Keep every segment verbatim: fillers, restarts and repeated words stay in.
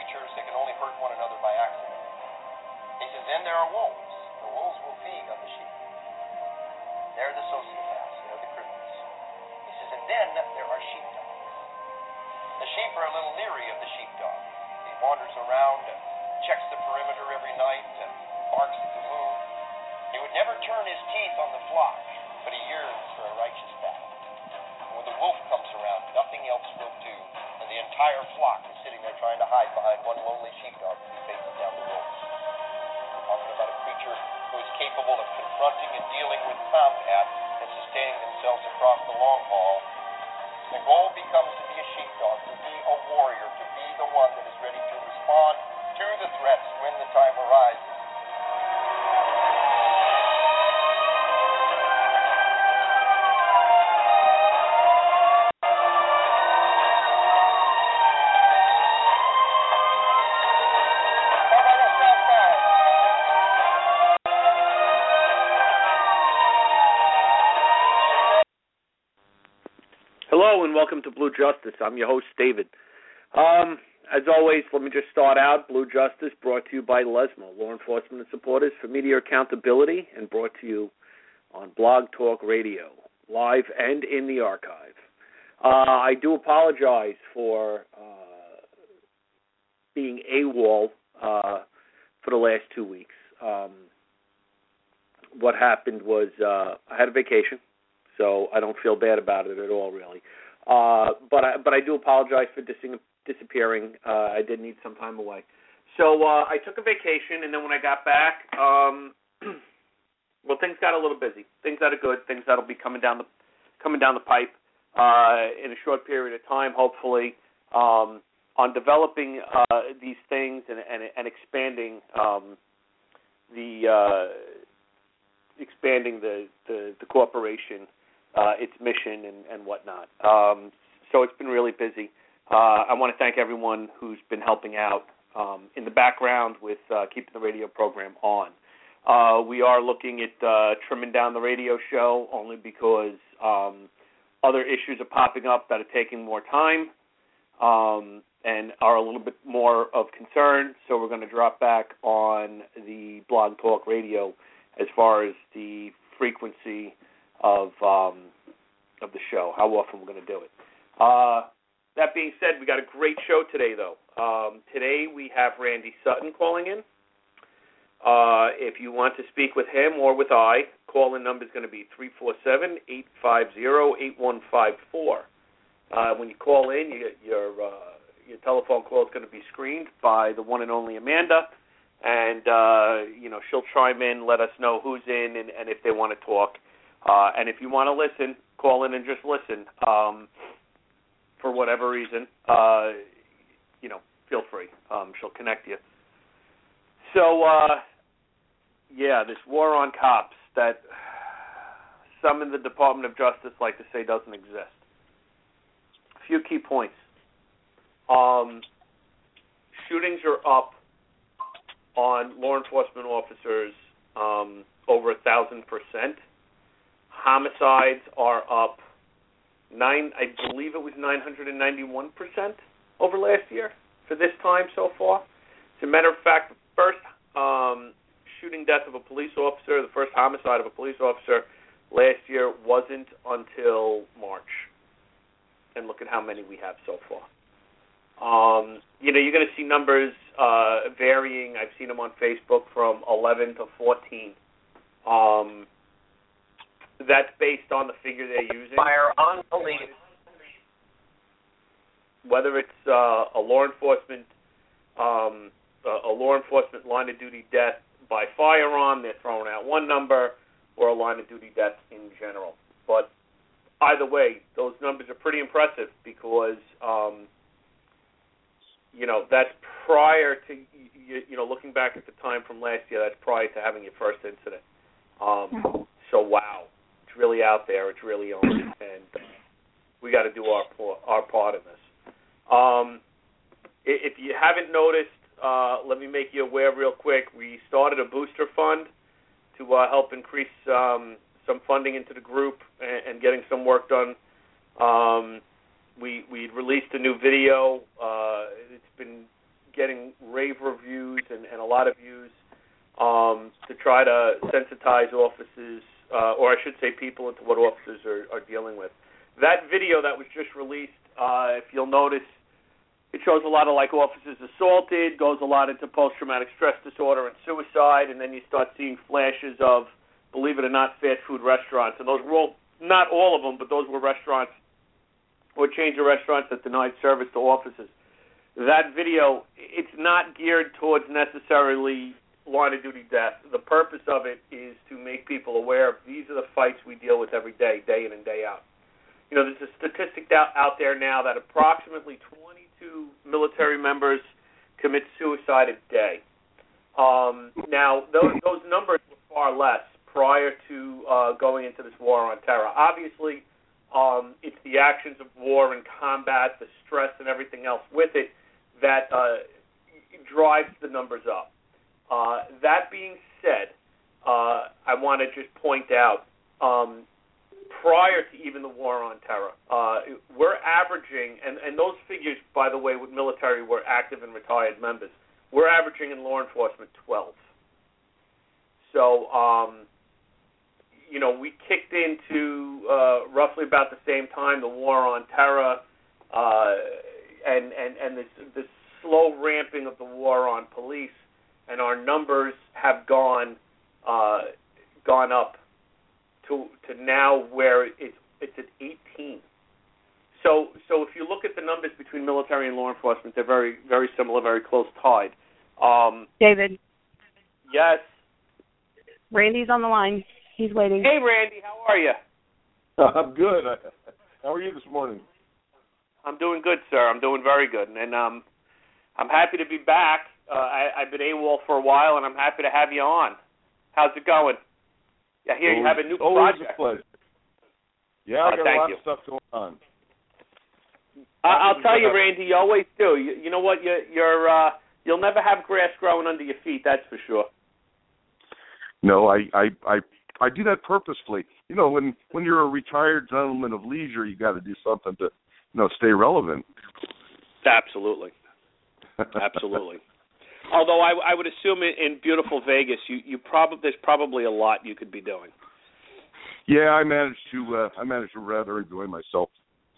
creatures that can only hurt one another by accident. He says, then there are wolves. The wolves will feed on the sheep. They're the sociopaths. They're the criminals. He says, and then there are sheepdogs. The sheep are a little leery of the sheepdog. He wanders around, uh, checks the perimeter every night, uh, barks at the moon. He would never turn his teeth on the flock, but he yearns for a righteous battle. And when the wolf comes around, nothing else will do, and the entire flock is sitting there trying to hide behind one lonely sheepdog as he faces down the wolves. We're talking about a creature who is capable of confronting and dealing with combat and sustaining themselves across the long haul. The goal becomes to be a sheepdog, to be a warrior, to be the one that is ready to respond to the threats when the time arises. Hello and welcome to Blue Justice. I'm your host, David. Um, as always, let me just start out. Blue Justice brought to you by Lesmo, Law Enforcement and Supporters for Media Accountability, and brought to you on Blog Talk Radio, live and in the archive. Uh, I do apologize for uh, being AWOL uh, for the last two weeks. Um, what happened was uh, I had a vacation. So I don't feel bad about it at all, really. Uh, but I, but I do apologize for dis- disappearing. Uh, I did need some time away. So uh, I took a vacation, and then when I got back, um, well, things got a little busy. Things that are good. Things that'll be coming down the coming down the pipe uh, in a short period of time, hopefully, um, on developing uh, these things and and, and expanding um, the uh, expanding the, the, the corporation. Uh, its mission and, and whatnot. Um, so it's been really busy. Uh, I want to thank everyone who's been helping out um, in the background with uh, keeping the radio program on. Uh, we are looking at uh, trimming down the radio show only because um, other issues are popping up that are taking more time um, and are a little bit more of concern. So we're going to drop back on the Blog Talk Radio as far as the frequency of um, of the show, how often we're going to do it. Uh, that being said, we got a great show today, though. Um, today we have Randy Sutton calling in. Uh, if you want to speak with him or with I, call-in number is going to be three four seven, eight five zero, eight one five four. Uh, when you call in, you, your uh, your telephone call is going to be screened by the one and only Amanda, and uh, you know she'll chime in, let us know who's in, and, and if they want to talk. Uh, and if you want to listen, call in and just listen. Um, for whatever reason, uh, you know, feel free. Um, she'll connect you. So, uh, yeah, this war on cops that some in the Department of Justice like to say doesn't exist. A few key points. Um, shootings are up on law enforcement officers um, over a thousand percent. Homicides are up nine. I believe it was nine hundred ninety-one percent over last year for this time so far. As a matter of fact, the first um, shooting death of a police officer, the first homicide of a police officer last year wasn't until March. And look at how many we have so far. Um, you know, you're going to see numbers uh, varying. I've seen them on Facebook from eleven to fourteen. Um, That's based on the figure they're using. Fire on police. Whether it's uh, a law enforcement, um, a law enforcement line of duty death by firearm, they're throwing out one number, or a line of duty death in general. But either way, those numbers are pretty impressive because, um, you know, that's prior to you, you know looking back at the time from last year. That's prior to having your first incident. Um, so wow. Really out there, it's really on, and uh, we got to do our our part in this. Um, if you haven't noticed, uh, let me make you aware real quick. We started a booster fund to uh, help increase um, some funding into the group and, and getting some work done. Um, we we released a new video. Uh, it's been getting rave reviews and, and a lot of views um, to try to sensitize officers, uh, or I should say people, into what officers are, are dealing with. That video that was just released, uh, if you'll notice, it shows a lot of like officers assaulted, goes a lot into post-traumatic stress disorder and suicide, and then you start seeing flashes of, believe it or not, fast food restaurants. And those were all, not all of them, but those were restaurants or chains of restaurants that denied service to officers. That video, it's not geared towards necessarily line-of-duty death. The purpose of it is to make people aware of these are the fights we deal with every day, day in and day out. You know, there's a statistic out, out there now that approximately twenty-two military members commit suicide a day. Um, now, those, those numbers were far less prior to uh, going into this war on terror. Obviously, um, it's the actions of war and combat, the stress and everything else with it that uh, drives the numbers up. Uh, that being said, uh, I want to just point out, um, prior to even the war on terror, uh, we're averaging, and, and those figures, by the way, with military were active and retired members, we're averaging in law enforcement twelve. So, um, you know, we kicked into uh, roughly about the same time the war on terror uh, and, and, and this, this slow ramping of the war on police, and our numbers have gone uh, gone up to to now where it's it's at eighteen. So so if you look at the numbers between military and law enforcement, they're very very similar, very close tied. Um, David. Yes. Randy's on the line. He's waiting. Hey, Randy, how are you? I'm good. How are you this morning? I'm doing good, sir. I'm doing very good, and um, I'm happy to be back. Uh, I, I've been AWOL for a while, and I'm happy to have you on. How's it going? I hear always, you have a new always project. A pleasure. Yeah, I uh, got thank a lot you. of stuff going on. Uh, I'll tell you, Randy, you always do. You, you know what? You, you're uh, you'll never have grass growing under your feet. That's for sure. No, I, I, I, I do that purposefully. You know, when when you're a retired gentleman of leisure, you got to do something to, you know, stay relevant. Absolutely, absolutely. Although I, I would assume in beautiful Vegas, you, you probably there's probably a lot you could be doing. Yeah, I managed to uh, I managed to rather enjoy myself.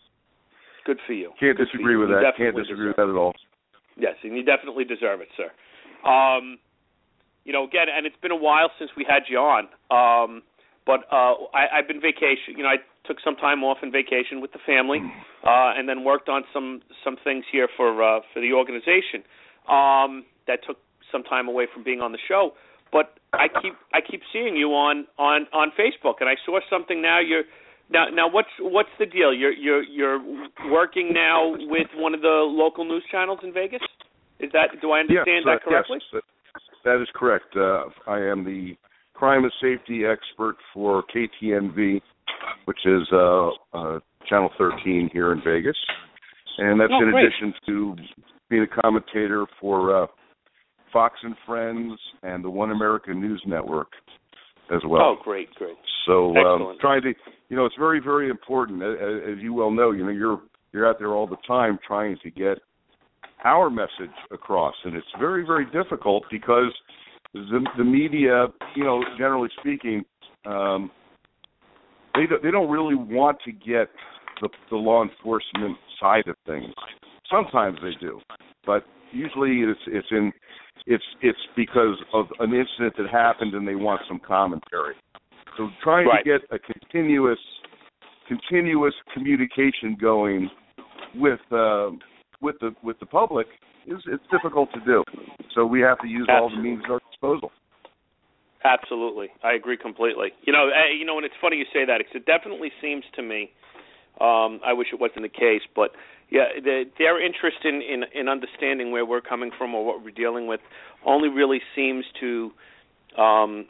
Good for you. Can't Good disagree you. with You that. Can't disagree with that at all. Yes, and you definitely deserve it, sir. Um, you know, again, and it's been a while since we had you on. Um, but uh, I, I've been vacation. You know, I took some time off in vacation with the family, uh, and then worked on some some things here for uh, for the organization. Um, that took some time away from being on the show. But I keep I keep seeing you on, on, on Facebook, and I saw something now. You're now now what's what's the deal? You're you're you're working now with one of the local news channels in Vegas. Is that do I understand yes, that correctly? Yes, that is correct. Uh, I am the crime and safety expert for K T N V, which is uh, uh, Channel thirteen here in Vegas, and that's oh, in great. addition to being a commentator for uh, Fox and Friends and the One America News Network as well. Oh, great, great. So um, Excellent. trying to, you know, it's very, very important. As, as you well know, you know, you're you're out there all the time trying to get our message across, and it's very, very difficult because the, the media, you know, generally speaking, um, they don't, they don't really want to get the, the law enforcement side of things. Sometimes they do, but usually it's it's in it's it's because of an incident that happened and they want some commentary. So trying right. to get a continuous continuous communication going with uh, with the with the public is it's difficult to do. So we have to use Absolutely. all the means at our disposal. Absolutely, I agree completely. You know, uh, you know, and it's funny you say that because it definitely seems to me. Um, I wish it wasn't the case, but yeah, the, their interest in, in, in understanding where we're coming from or what we're dealing with only really seems to um,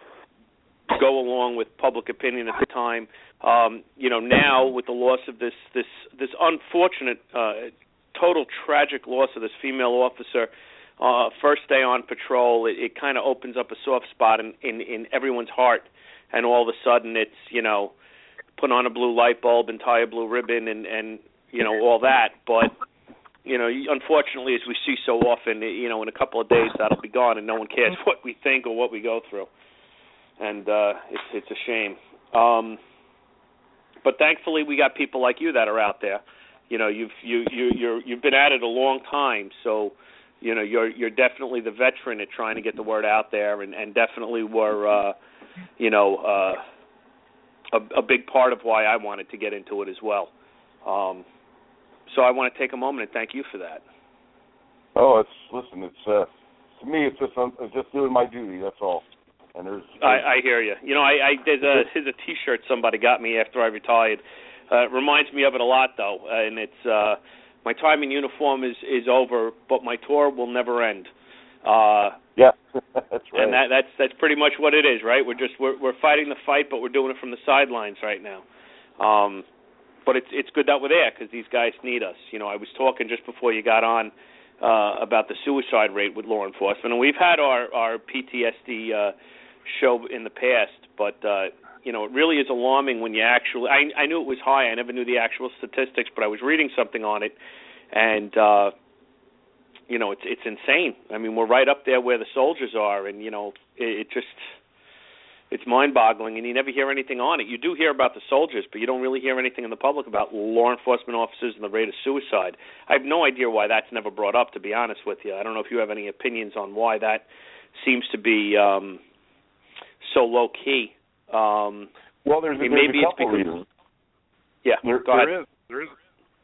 go along with public opinion at the time. Um, you know, now with the loss of this this this unfortunate, uh, total tragic loss of this female officer, uh, first day on patrol, it, it kind of opens up a soft spot in, in, in everyone's heart, and all of a sudden it's, you know, put on a blue light bulb and tie a blue ribbon and, and you know, all that. But you know, unfortunately, as we see so often, you know, in a couple of days that'll be gone, and no one cares what we think or what we go through, and uh, it's it's a shame. Um, but thankfully, we got people like you that are out there. You know, you've you you you're, you've been at it a long time, so you know you're you're definitely the veteran at trying to get the word out there, and, and definitely were uh, you know uh, a, a big part of why I wanted to get into it as well. Um, so I want to take a moment and thank you for that. Oh, it's listen, it's uh, to me, it's just um, it's just doing my duty. That's all. And there's, there's I, I hear you. You know, I, I there's a there's a T-shirt somebody got me after I retired. Uh, it reminds me of it a lot, though, uh, and it's uh, my time in uniform is, is over, but my tour will never end. Uh, yeah, that's right. And that, that's that's pretty much what it is, right? We're just we're we're fighting the fight, but we're doing it from the sidelines right now. Um, but it's it's good that we're there because these guys need us. You know, I was talking just before you got on uh, about the suicide rate with law enforcement, and we've had our our P T S D uh, show in the past, but. Uh, You know, it really is alarming when you actually. I, I knew it was high. I never knew the actual statistics, but I was reading something on it, and uh, you know, it's it's insane. I mean, we're right up there where the soldiers are, and you know, it, it just it's mind-boggling. And you never hear anything on it. You do hear about the soldiers, but you don't really hear anything in the public about law enforcement officers and the rate of suicide. I have no idea why that's never brought up. To be honest with you, I don't know if you have any opinions on why that seems to be um, so low key. Um, well, there's, I mean, there's maybe a couple it's because, reasons. Yeah, there, go ahead. There is, there is.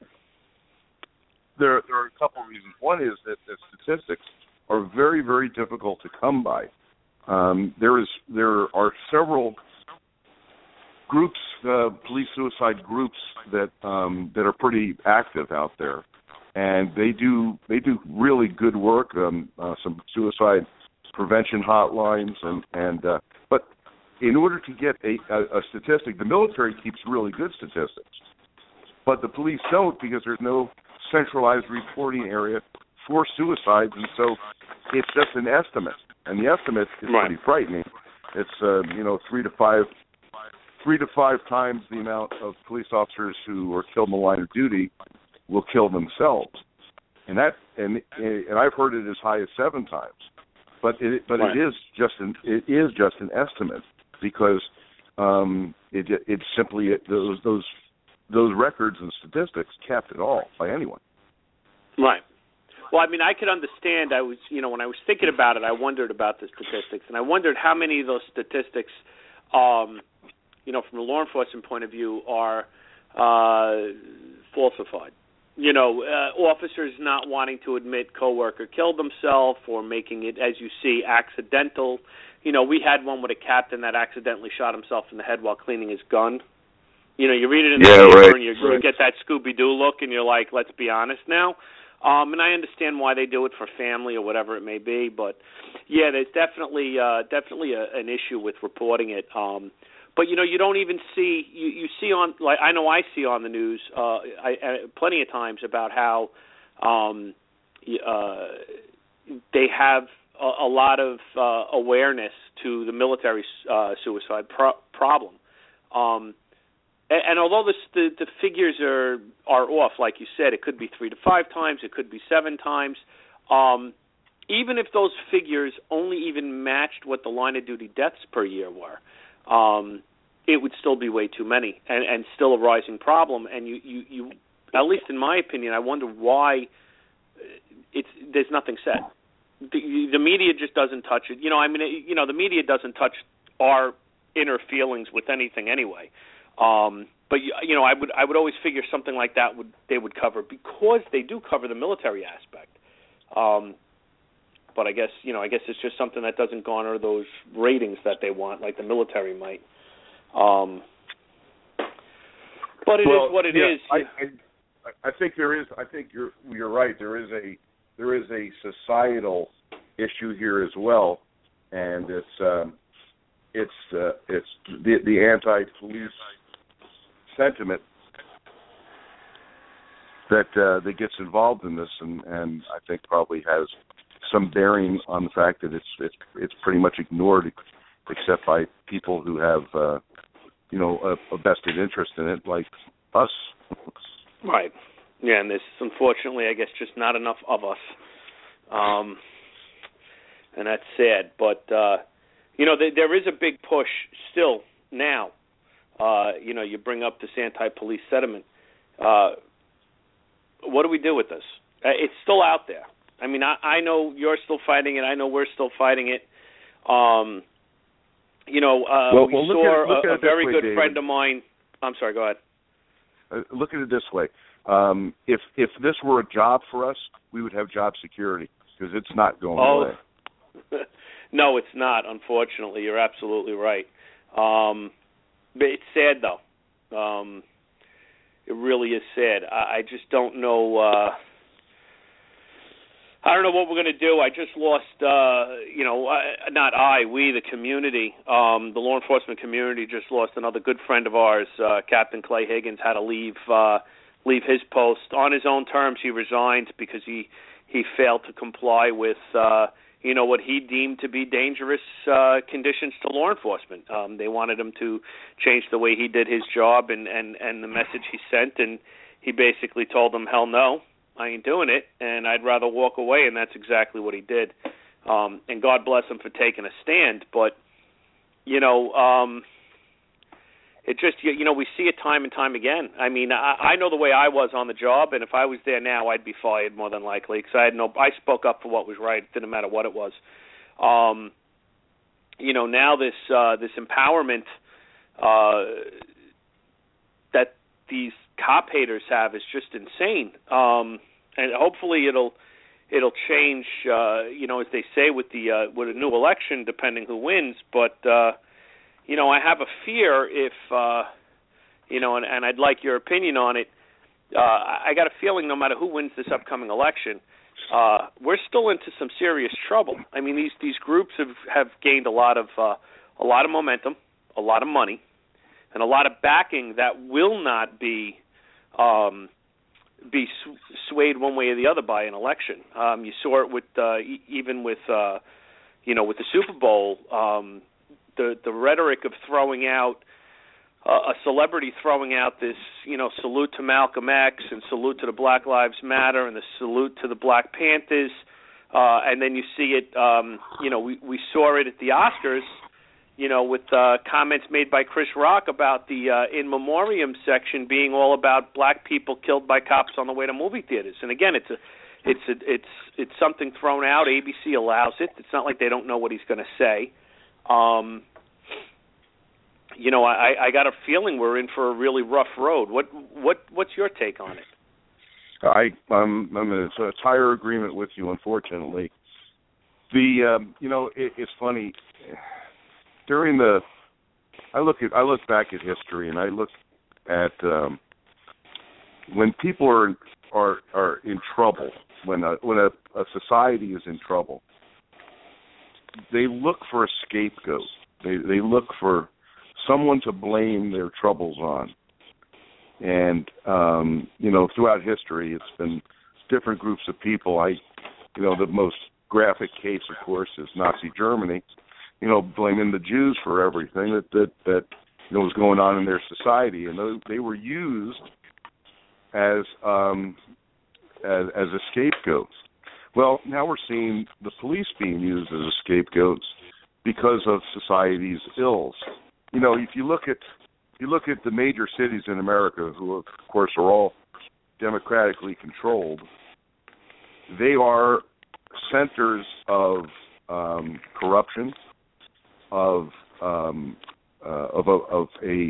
There, there are a couple of reasons. One is that the statistics are very, very difficult to come by. Um, there is, there are several groups, uh, police suicide groups that um, that are pretty active out there, and they do they do really good work. Um, uh, some suicide prevention hotlines, and and uh, but. In order to get a, a, a statistic, the military keeps really good statistics, but the police don't because there's no centralized reporting area for suicides, and so it's just an estimate, and the estimate is right. pretty frightening. It's uh, you know three to five, three to five times the amount of police officers who are killed in the line of duty will kill themselves, and that and and I've heard it as high as seven times, but it but right. it is just an it is just an estimate. Because um, it it simply it, those those those records and statistics kept at all by anyone. Right. Well, I mean, I could understand. I was, you know, when I was thinking about it, I wondered about the statistics, and I wondered how many of those statistics, um, you know, from a law enforcement point of view, are uh, falsified. You know, uh, officers not wanting to admit coworker killed himself, or making it, as you see, accidental. You know, we had one with a captain that accidentally shot himself in the head while cleaning his gun. You know, you read it in the yeah, paper right, and you, right. you get that Scooby-Doo look, and you're like, let's be honest now. Um, and I understand why they do it for family or whatever it may be, but yeah, there's definitely uh, definitely a, an issue with reporting it. Um, but you know, you don't even see you, you see on like I know I see on the news uh, I, I, plenty of times about how um, uh, they have. A, a lot of uh, awareness to the military uh, suicide pro- problem, um, and, and although this, the the figures are are off, like you said, it could be three to five times, it could be seven times. Um, even if those figures only even matched what the line of duty deaths per year were, um, it would still be way too many, and, and still a rising problem. And you, you, you, at least in my opinion, I wonder why it's there's nothing said. The, the media just doesn't touch it. You know, I mean, it, you know, the media doesn't touch our inner feelings with anything anyway. Um, but you, you know, I would I would always figure something like that would they would cover because they do cover the military aspect. Um, but I guess you know, I guess it's just something that doesn't garner those ratings that they want, like the military might. Um, but it well, is what it yeah, is. I, I I think there is. I think you're you're right. There is a there is a societal issue here as well, and it's um, it's uh, it's the the anti-police sentiment that uh, that gets involved in this, and, and I think probably has some bearing on the fact that it's it's it's pretty much ignored, except by people who have uh, you know a, a vested interest in it, like us. Right. Yeah, and there's unfortunately, I guess, just not enough of us, um, and that's sad. But uh, you know, th- there is a big push still now. Uh, you know, you bring up this anti-police sentiment. Uh, what do we do with this? Uh, it's still out there. I mean, I, I know you're still fighting it. I know we're still fighting it. Um, you know, uh, well, we well, saw at, a, a very way, good David. friend of mine. I'm sorry, go ahead. Uh, look at it this way. Um, if if this were a job for us, we would have job security because it's not going oh. away. No, it's not, unfortunately. You're absolutely right. Um, but it's sad, though. Um, it really is sad. I, I just don't know... Uh, I don't know what we're going to do. I just lost, uh, you know, uh, not I, we, the community, um, the law enforcement community just lost another good friend of ours. Uh, Captain Clay Higgins had to leave uh, leave his post. On his own terms, he resigned because he, he failed to comply with, uh, you know, what he deemed to be dangerous uh, conditions to law enforcement. Um, they wanted him to change the way he did his job and, and, and the message he sent, and he basically told them, hell no. I ain't doing it, and I'd rather walk away, and that's exactly what he did. Um, and God bless him for taking a stand. But, you know, um, it just, you, you know, we see it time and time again. I mean, I, I know the way I was on the job, and if I was there now, I'd be fired more than likely because I had no, I spoke up for what was right. It didn't matter what it was. Um, you know, now this uh, this empowerment uh, that these cop haters have is just insane, um, and hopefully it'll it'll change. Uh, you know, as they say with the uh, with a new election, depending who wins. But uh, you know, I have a fear if uh, you know, and, and I'd like your opinion on it. Uh, I got a feeling no matter who wins this upcoming election, uh, we're still into some serious trouble. I mean, these these groups have have gained a lot of uh, a lot of momentum, a lot of money, and a lot of backing that will not be Um, be sw- swayed one way or the other by an election. Um, you saw it with uh, e- even with uh, you know with the Super Bowl. Um, the the rhetoric of throwing out uh, a celebrity throwing out this you know salute to Malcolm X and salute to the Black Lives Matter and the salute to the Black Panthers, uh, and then you see it. Um, you know we we saw it at the Oscars. You know, with uh, comments made by Chris Rock about the uh, in memoriam section being all about black people killed by cops on the way to movie theaters. And again, it's a, it's a, it's it's something thrown out. A B C allows it. It's not like they don't know what he's going to say. Um, you know, I, I got a feeling we're in for a really rough road. What what what's your take on it? I I'm I'm in a entire agreement with you. Unfortunately, the um, you know it, it's funny. During the, I look at I look back at history and I look at um, when people are are are in trouble, when a when a, a society is in trouble, they look for a scapegoat. They they look for someone to blame their troubles on. And um, you know, throughout history, it's been different groups of people. I, you know, the most graphic case, of course, is Nazi Germany. You know, blaming the Jews for everything that that, that you know, was going on in their society, and they, they were used as um, as, as a scapegoat. Well, now we're seeing the police being used as a scapegoats because of society's ills. You know, if you look at if you look at the major cities in America, who of course are all democratically controlled, they are centers of um, corruption. Of um, uh, of, a, of a,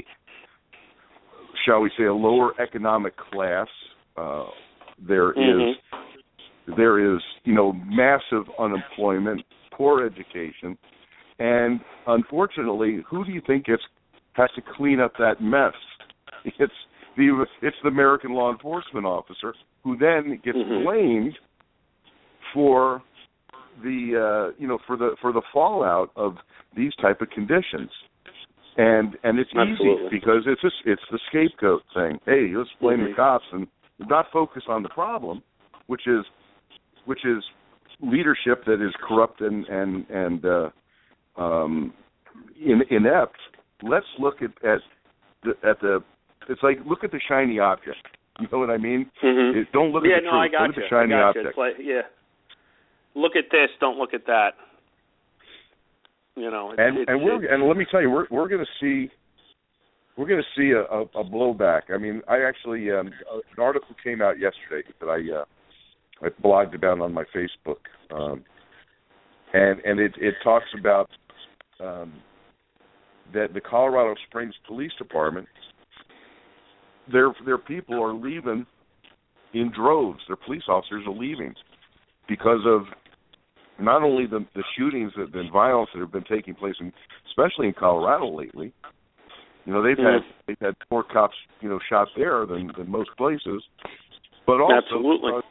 shall we say, a lower economic class. Uh, there mm-hmm. is there is you know massive unemployment, poor education, and unfortunately, who do you think gets has to clean up that mess? It's the it's the American law enforcement officer who then gets mm-hmm. blamed for the uh, you know for the for the fallout of these type of conditions, and and it's Absolutely. easy because it's just, it's the scapegoat thing. Hey, let's blame mm-hmm. the cops and not focus on the problem, which is which is leadership that is corrupt and and and uh, um, in, inept. Let's look at at the, at the it's like look at the shiny object. You know what I mean? Mm-hmm. It, don't look yeah, at the no, truth. I got look you. at the shiny I got object. You. It's like, yeah. Look at this. Don't look at that. You know. It's, and it's, and we're it's, and let me tell you, we're we're going to see we're going to see a, a, a blowback. I mean, I actually um, an article came out yesterday that I uh, I blogged about on my Facebook, um, and and it it talks about um, that the Colorado Springs Police Department, their their people are leaving in droves. Their police officers are leaving because of not only the, the shootings that and violence that have been taking place, in, especially in Colorado lately. You know, they've mm-hmm. had they've had more cops, you know, shot there than, than most places. But also, absolutely. Uh,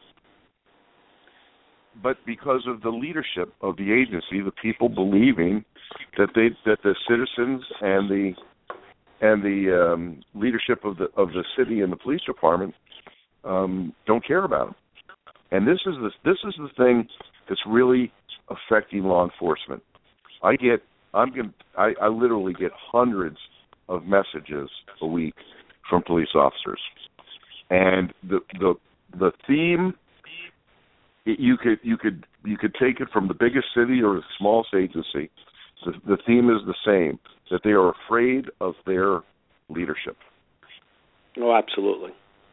but because of the leadership of the agency, the people believing that they that the citizens and the and the um, leadership of the of the city and the police department um, don't care about them. And this is the this is the thing that's really affecting law enforcement. I get I'm going I, I literally get hundreds of messages a week from police officers, and the the the theme. You could you could you could take it from the biggest city or the smallest agency. The, the theme is the same: that they are afraid of their leadership. Oh, absolutely.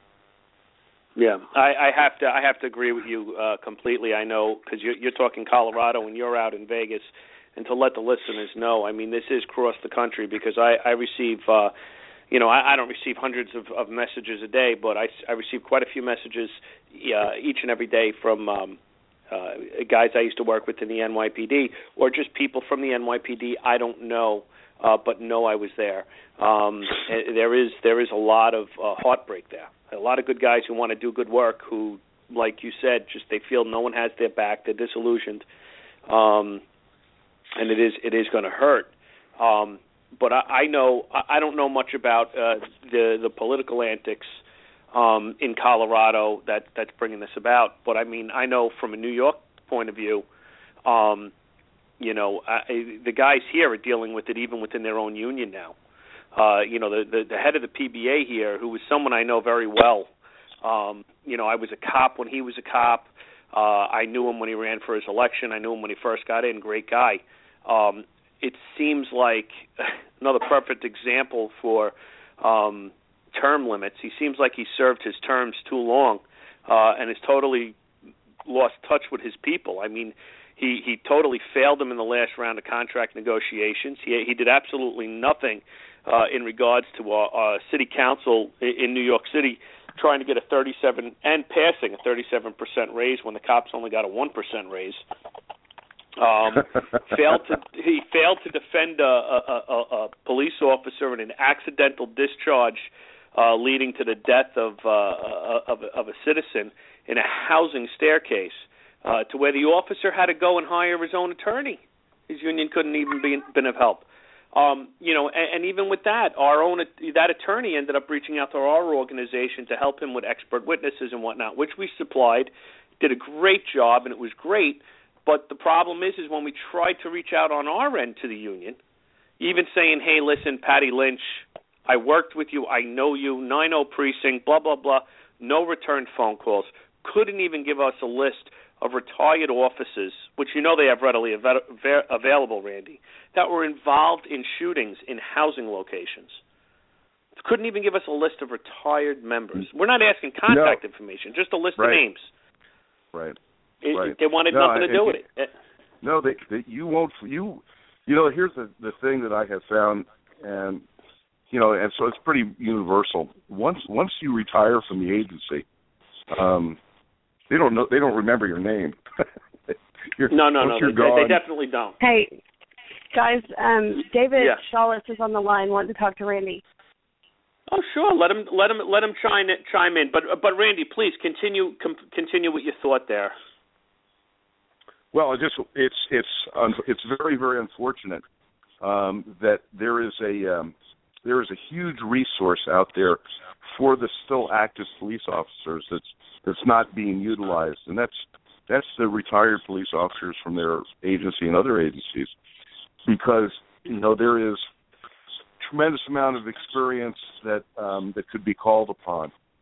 Yeah, I, I have to I have to agree with you uh, completely. I know because you're, you're talking Colorado and you're out in Vegas, and to let the listeners know, I mean this is across the country because I I receive. Uh, You know, I, I don't receive hundreds of, of messages a day, but I, I receive quite a few messages uh, each and every day from um, uh, guys I used to work with in the N Y P D, or just people from the N Y P D I don't know, uh, but know I was there. Um, there is there is a lot of uh, heartbreak there. A lot of good guys who want to do good work, who, like you said, just they feel no one has their back. They're disillusioned, um, and it is it is going to hurt. Um, But I, I know I don't know much about uh, the the political antics um, in Colorado that, that's bringing this about. But I mean, I know from a New York point of view, um, you know, I, the guys here are dealing with it even within their own union now. Uh, you know, the, the the head of the P B A here, who was someone I know very well. Um, you know, I was a cop when he was a cop. Uh, I knew him when he ran for his election. I knew him when he first got in. Great guy. Um, It seems like another perfect example for um, term limits. He seems like he served his terms too long uh, and has totally lost touch with his people. I mean, he, he totally failed them in the last round of contract negotiations. He, he did absolutely nothing uh, in regards to uh, uh, city council in New York City trying to get a thirty-seven and passing a thirty-seven percent raise when the cops only got a one percent raise. Um, failed to he failed to defend a, a, a, a police officer in an accidental discharge, uh, leading to the death of uh, of, of a citizen in a housing staircase, uh, to where the officer had to go and hire his own attorney. His union couldn't even be been of help. Um, you know, and, and even with that, our own that attorney ended up reaching out to our organization to help him with expert witnesses and whatnot, which we supplied. Did a great job, and it was great. But the problem is, is when we tried to reach out on our end to the union, even saying, hey, listen, Patty Lynch, I worked with you, I know you, nine oh precinct, blah, blah, blah, no return phone calls, couldn't even give us a list of retired officers, which you know they have readily av- av- available, Randy, that were involved in shootings in housing locations. Couldn't even give us a list of retired members. We're not asking contact no. information, just a list right. of names. Right. It, right. They wanted no, nothing to it, do it, with it. No, they, they, you won't. You, you know, here's the the thing that I have found, and you know, and so it's pretty universal. Once once you retire from the agency, um, they don't know. They don't remember your name. no, no, no. They, gone, they definitely don't. Hey, guys, um, David yeah. Shawlitz is on the line wanting to talk to Randy. Oh, sure. Let him let him let him chime in, chime in. But but Randy, please continue com- continue with your thought there. Well, it just it's it's it's very very unfortunate um, that there is a um, there is a huge resource out there for the still active police officers that's that's not being utilized, and that's that's the retired police officers from their agency and other agencies, because you know there is a tremendous amount of experience that um, that could be called upon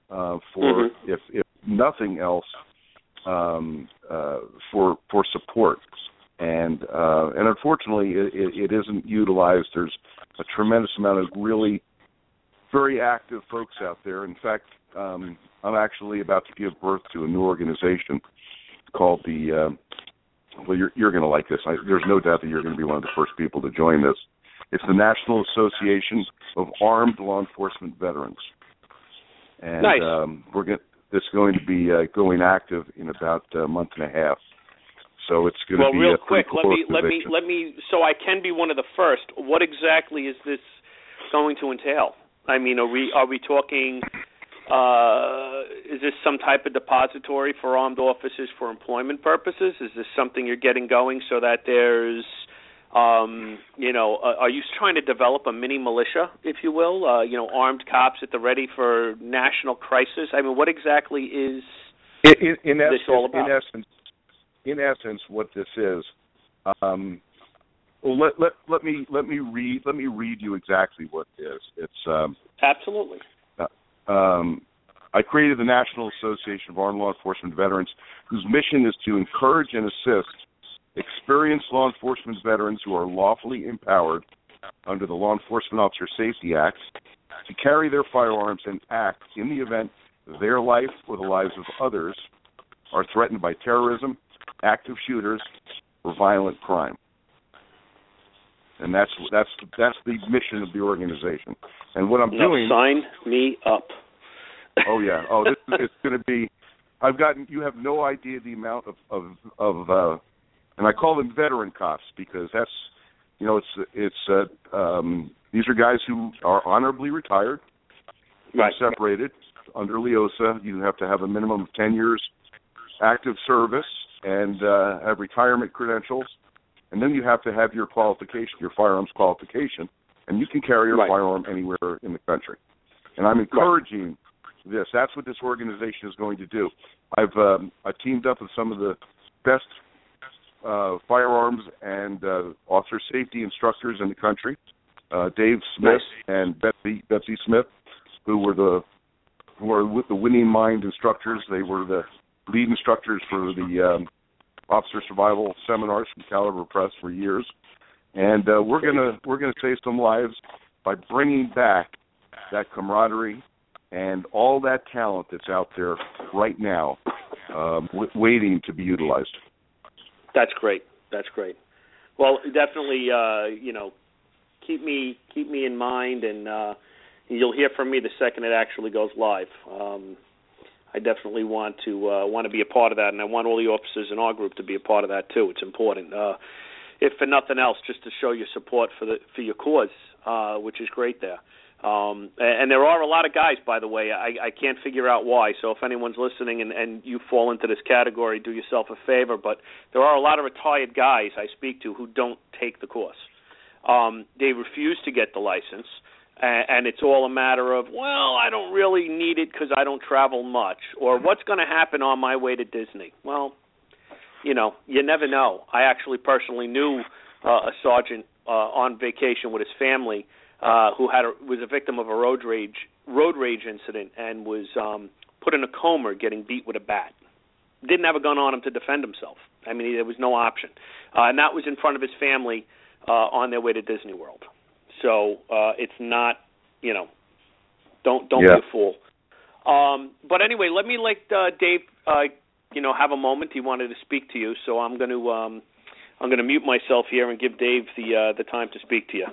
uh, for mm-hmm. if if nothing else um, uh, for for support. And uh, and unfortunately, it, it isn't utilized. There's a tremendous amount of really very active folks out there. In fact, um, I'm actually about to give birth to a new organization called the. Uh, well, you're you're going to like this. I, there's no doubt that you're going to be one of the first people to join this. It's the National Association of Armed Law Enforcement Veterans, and nice. um, we're going. It's going to be uh, going active in about a month and a half. So it's going well, to be real a quick. Let me position. let me let me. So I can be one of the first. What exactly is this going to entail? I mean, are we are we talking? Uh, is this some type of depository for armed officers for employment purposes? Is this something you're getting going so that there's, um, you know, uh, are you trying to develop a mini militia, if you will? Uh, you know, armed cops at the ready for national crisis. I mean, what exactly is in, in, in this essence, all about? In essence, in essence, what this is. Um, well, let, let let me let me read let me read you exactly what it is. It's um, absolutely. Um, I created the National Association of Armed Law Enforcement Veterans, whose mission is to encourage and assist experienced law enforcement veterans who are lawfully empowered under the Law Enforcement Officer Safety Act to carry their firearms and act in the event their life or the lives of others are threatened by terrorism, active shooters, or violent crime. And that's that's that's the mission of the organization. And what I'm now doing. Sign me up. Oh yeah. Oh, this is it's going to be. I've gotten. You have no idea the amount of of of. Uh, and I call them veteran cops because that's, you know, it's it's. Uh, um, these are guys who are honorably retired, right. separated under LEOSA. You have to have a minimum of ten years active service and uh, have retirement credentials. And then you have to have your qualification, your firearms qualification, and you can carry your right. firearm anywhere in the country. And I'm encouraging right. this. That's what this organization is going to do. I've um, I teamed up with some of the best uh, firearms and uh, officer safety instructors in the country, uh, Dave Smith nice. and Betsy Betsy Smith, who were the who were with the Winning Mind instructors. They were the lead instructors for the um, officer survival seminars from Caliber Press for years, and uh, we're gonna we're gonna save some lives by bringing back that camaraderie and all that talent that's out there right now, um, w- waiting to be utilized. That's great. That's great. Well, definitely, uh, you know, keep me keep me in mind, and uh, you'll hear from me the second it actually goes live. Um, I definitely want to uh, want to be a part of that, and I want all the officers in our group to be a part of that too. It's important, uh, if for nothing else, just to show your support for the for your cause, uh, which is great there. Um, and there are a lot of guys, by the way. I, I can't figure out why. So if anyone's listening and, and you fall into this category, do yourself a favor. But there are a lot of retired guys I speak to who don't take the course. Um, they refuse to get the license. And it's all a matter of, well, I don't really need it because I don't travel much, or what's going to happen on my way to Disney. Well, you know, you never know. I actually personally knew uh, a sergeant uh, on vacation with his family uh, who had a, was a victim of a road rage road rage incident and was um, put in a coma getting beat with a bat. Didn't have a gun on him to defend himself. I mean, there was no option. Uh, and that was in front of his family uh, on their way to Disney World. So uh, it's not, you know, don't don't yeah. be a fool. Um, but anyway, let me let uh, Dave, uh, you know, have a moment. He wanted to speak to you, so I'm going to um, I'm going to mute myself here and give Dave the uh, the time to speak to you.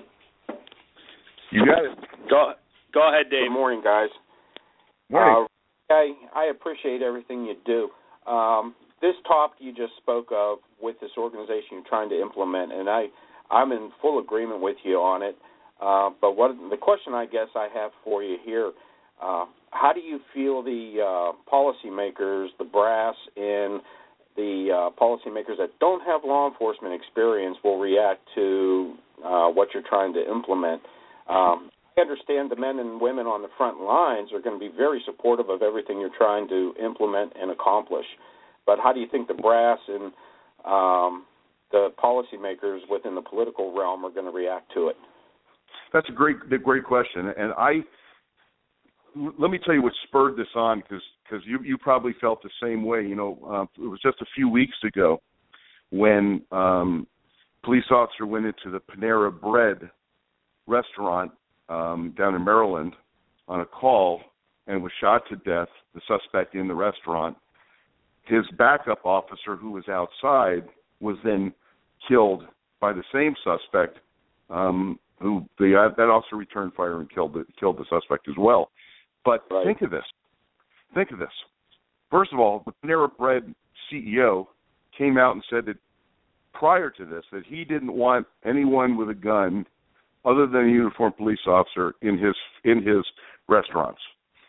You got it. Go go ahead, Dave. Good morning, guys. Morning. Uh, I I appreciate everything you do. Um, this topic you just spoke of with this organization you're trying to implement, and I I'm in full agreement with you on it. Uh, but what the question I guess I have for you here, uh, how do you feel the uh, policymakers, the brass, and the uh, policymakers that don't have law enforcement experience will react to uh, what you're trying to implement? Um, I understand the men and women on the front lines are going to be very supportive of everything you're trying to implement and accomplish. But how do you think the brass and um, the policymakers within the political realm are going to react to it? That's a great, great question, and I, let me tell you what spurred this on, because because you you probably felt the same way. You know, uh, it was just a few weeks ago when um, police officer went into the Panera Bread restaurant um, down in Maryland on a call and was shot to death, the suspect in the restaurant. His backup officer, who was outside, was then killed by the same suspect, um, who the, uh, that officer returned fire and killed the, killed the suspect as well. But right. think of this. Think of this. First of all, the Panera Bread C E O came out and said that prior to this, that he didn't want anyone with a gun other than a uniformed police officer in his in his restaurants.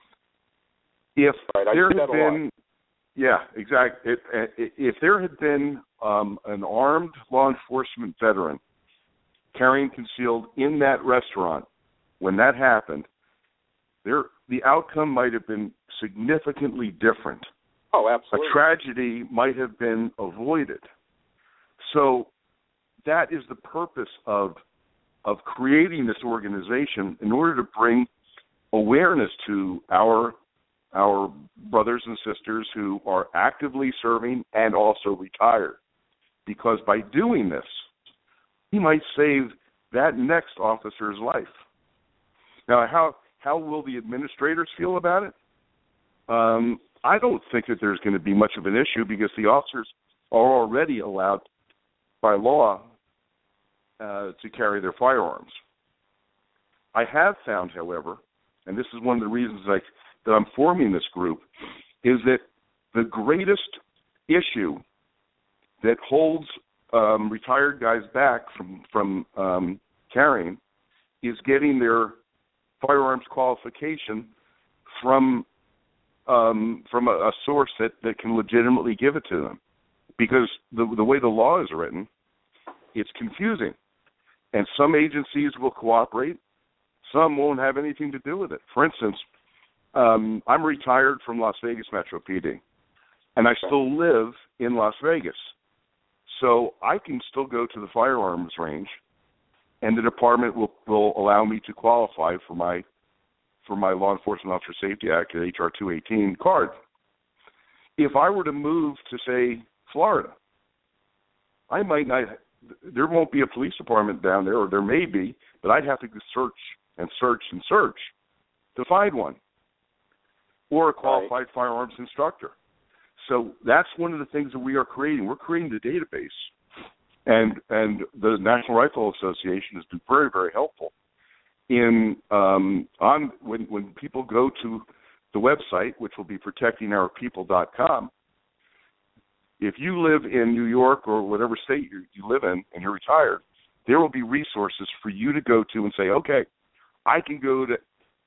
If right, there had been, yeah, exactly. If, if there had been um, an armed law enforcement veteran carrying concealed in that restaurant when that happened, there the outcome might have been significantly different. Oh, absolutely. A tragedy might have been avoided. So that is the purpose of of creating this organization, in order to bring awareness to our our brothers and sisters who are actively serving and also retired. Because by doing this, he might save that next officer's life. Now, how how will the administrators feel about it? Um, I don't think that there's going to be much of an issue, because the officers are already allowed by law uh, to carry their firearms. I have found, however, and this is one of the reasons I, that I'm forming this group, is that the greatest issue that holds um, retired guys back from, from um, carrying is getting their firearms qualification from um, from a, a source that, that can legitimately give it to them. Because the, the way the law is written, it's confusing. And some agencies will cooperate, some won't have anything to do with it. For instance, um, I'm retired from Las Vegas Metro P D, and I still live in Las Vegas. So I can still go to the firearms range, and the department will, will allow me to qualify for my for my Law Enforcement Officer Safety Act at H R two eighteen card. If I were to move to, say, Florida, I might not, there won't be a police department down there, or there may be, but I'd have to search and search and search to find one, or a qualified right. firearms instructor. So that's one of the things that we are creating. We're creating the database, and and the National Rifle Association has been very, very helpful in um, on when when people go to the website, which will be protecting our people dot com. If you live in New York or whatever state you, you live in and you're retired, there will be resources for you to go to and say, okay, I can go to